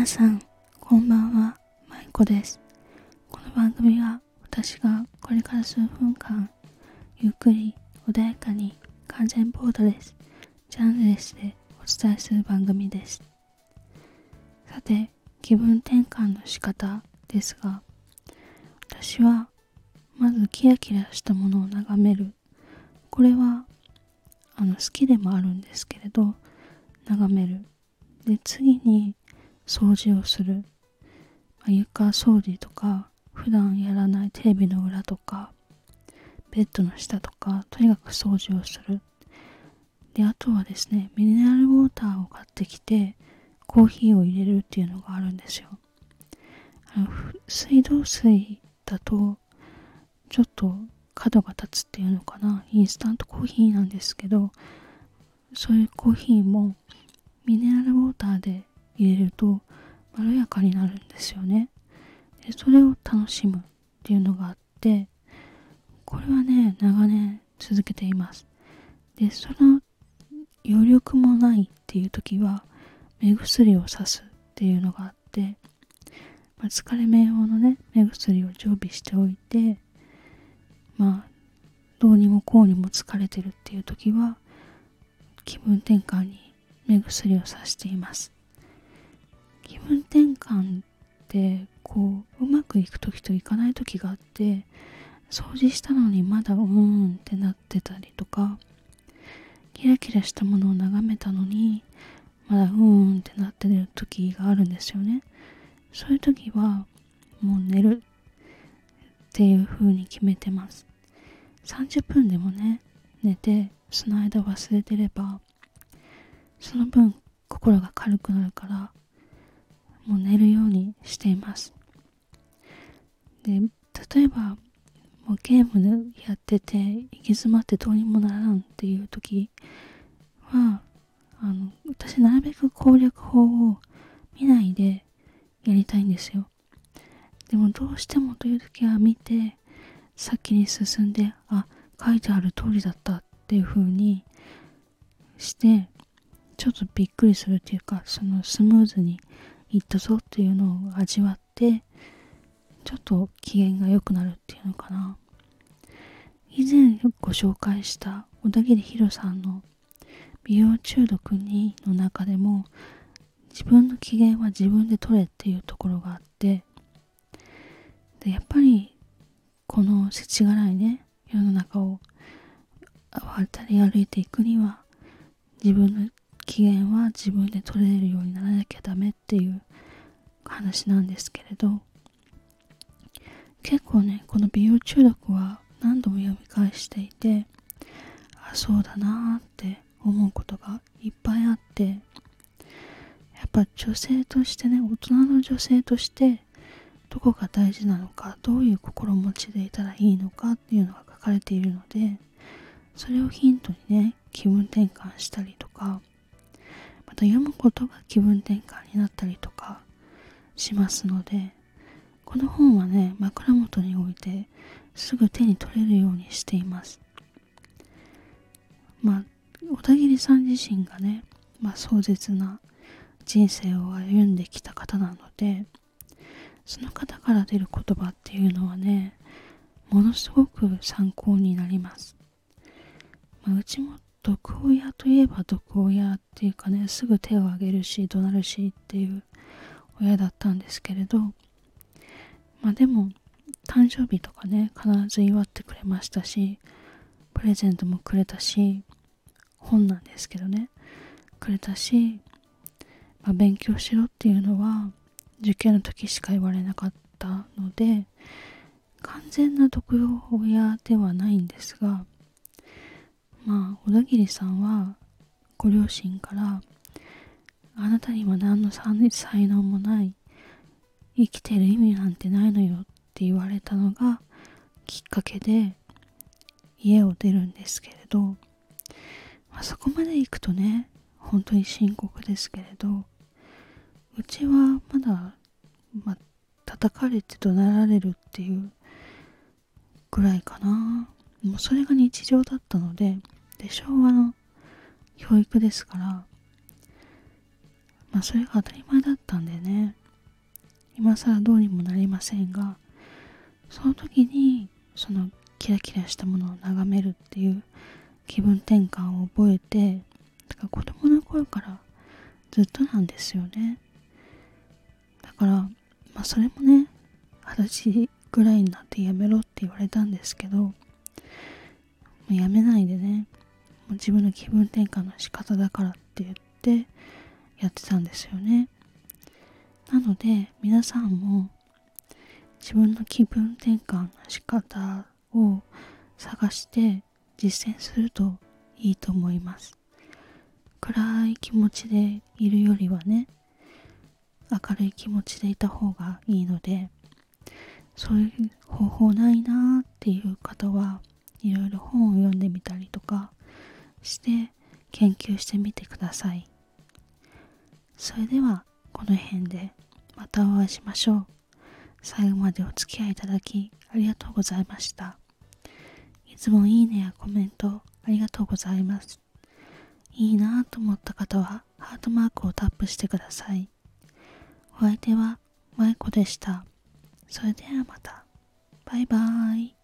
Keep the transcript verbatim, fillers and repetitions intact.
皆さん、こんばんは、まいこです。この番組は私がこれから数分間、ゆっくり穏やかに完全ボーダレス、ジャンルレスでお伝えする番組です。さて、気分転換の仕方ですが、私はまずキラキラしたものを眺める。これはあの好きでもあるんですけれど、眺める。で、次に掃除をする。まあ、床掃除とか、普段やらないテレビの裏とか、ベッドの下とか、とにかく掃除をする。で、あとはですね、ミネラルウォーターを買ってきて、コーヒーを入れるっていうのがあるんですよ。あの水道水だと、ちょっと角が立つっていうのかな。インスタントコーヒーなんですけど、そういうコーヒーもミネラルウォーターで入れるとまろやかになるんですよね。でそれを楽しむっていうのがあって、これはね、長年続けています。で、その余力もないっていう時は目薬をさすっていうのがあって、まあ、疲れ目用のね、目薬を常備しておいて、まあ、どうにもこうにも疲れてるっていう時は、気分転換に目薬をさしています。気分転換ってこううまくいく時といかない時があって、掃除したのにまだうーんってなってたりとか、キラキラしたものを眺めたのにまだうーんってなってる時があるんですよね。そういう時はもう寝るっていう風に決めてます。さんじゅっぷんでもね、寝てその間忘れてれば、その分心が軽くなるから、もう寝るようにしています。で、例えばもうゲームでやってて行き詰まってどうにもならんっていう時は、あの私なるべく攻略法を見ないでやりたいんですよ。でもどうしてもという時は見て、先に進んで、あ、書いてある通りだったっていう風にしてちょっとびっくりするっていうか、そのスムーズにいったぞっていうのを味わって、ちょっと機嫌が良くなるっていうのかな。以前ご紹介した小田切ヒロさんの美容中毒にの中でも、自分の機嫌は自分で取れっていうところがあって、でやっぱりこの世知辛いね、世の中を渡り歩いていくには、自分の機嫌は自分で取れるようにならなきゃダメっていう話なんですけれど、結構ね、この美容中毒は何度も読み返していて、あ、そうだなーって思うことがいっぱいあって、やっぱ女性としてね、大人の女性としてどこが大事なのか、どういう心持ちでいたらいいのかっていうのが書かれているので、それをヒントにね、気分転換したりとか、また読むことが気分転換になったりとかしますので、この本はね、枕元に置いてすぐ手に取れるようにしています。まあ、小田切さん自身がね、まあ、壮絶な人生を歩んできた方なので、その方から出る言葉っていうのはね、ものすごく参考になります。まあ、うちも毒親といえば毒親っていうかね、すぐ手を挙げるし怒鳴るしっていう親だったんですけれど、まあでも誕生日とかね、必ず祝ってくれましたし、プレゼントもくれたし、本なんですけどね、くれたし、まあ、勉強しろっていうのは受験の時しか言われなかったので、完全な毒親ではないんですが、まあ小田切さんはご両親から、あなたには何の才能もない、生きてる意味なんてないのよって言われたのがきっかけで家を出るんですけれど、まあ、そこまで行くとね、本当に深刻ですけれど、うちはまだ、まあ、叩かれて怒鳴られるっていうぐらいかな。もうそれが日常だったので、で昭和の教育ですから、 まあそれが当たり前だったんでね、今更どうにもなりませんが、その時にそのキラキラしたものを眺めるっていう気分転換を覚えて、だから子供の頃からずっとなんですよね。だからまあそれもね、二十歳ぐらいになってやめろって言われたんですけど、もうやめないでね、もう自分の気分転換の仕方だからって言ってやってたんですよね。なので皆さんも自分の気分転換の仕方を探して実践するといいと思います。暗い気持ちでいるよりはね、明るい気持ちでいた方がいいので、そういう方法ないなーっていう方はいろいろ本を読んでみたりとかして研究してみてください。それではこの辺でまたお会いしましょう。最後までお付き合いいただきありがとうございました。いつもいいねやコメントありがとうございます。いいなと思った方はハートマークをタップしてください。お相手はまいこでした。それではまた。バイバーイ。